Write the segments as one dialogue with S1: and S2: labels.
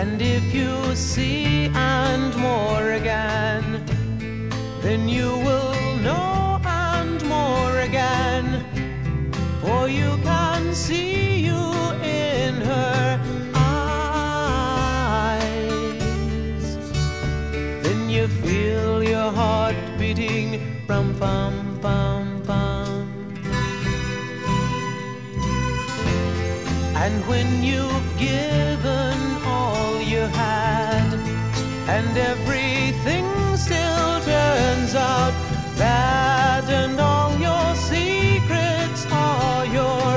S1: And if you see and more again, then you will know and more again, for you can see you in her eyes. Then you feel your heart beating, rum pum pum pum. And when you've given all you had, and everything still turns out bad, and all your secrets are your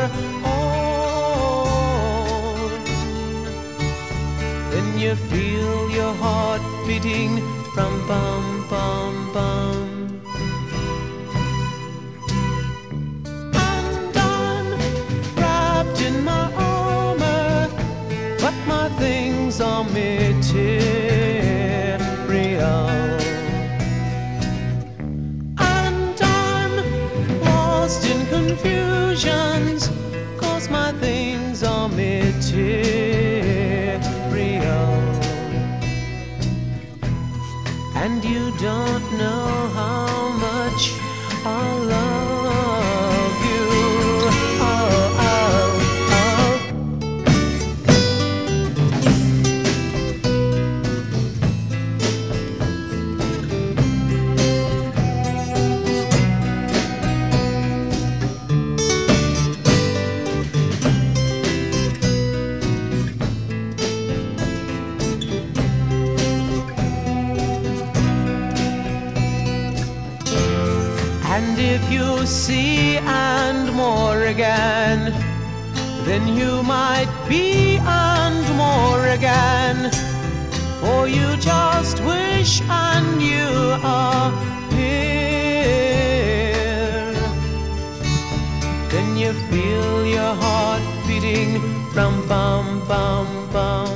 S1: own, then you feel your heart beating, rum pum pum pum. And I'm wrapped in my armor, but my things are material. And I'm lost in confusions, 'cause my things are material. And you don't know how much I love you. Oh, oh, oh. And if you see and more again, then you might be and more again, for you just wish and you are here. Then you feel your heart beating, rum bum bum bum.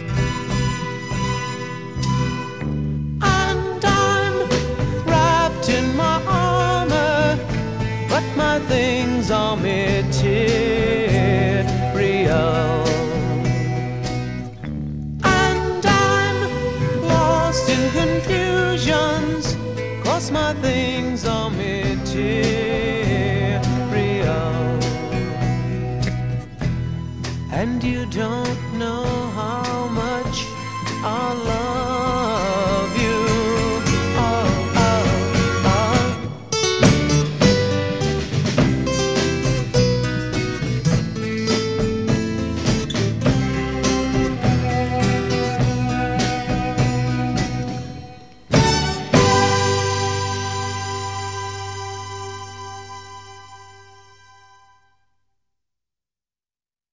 S1: And I'm wrapped in my armor, but my things are material. And I'm lost in confusions, 'cause my things are material. And you don't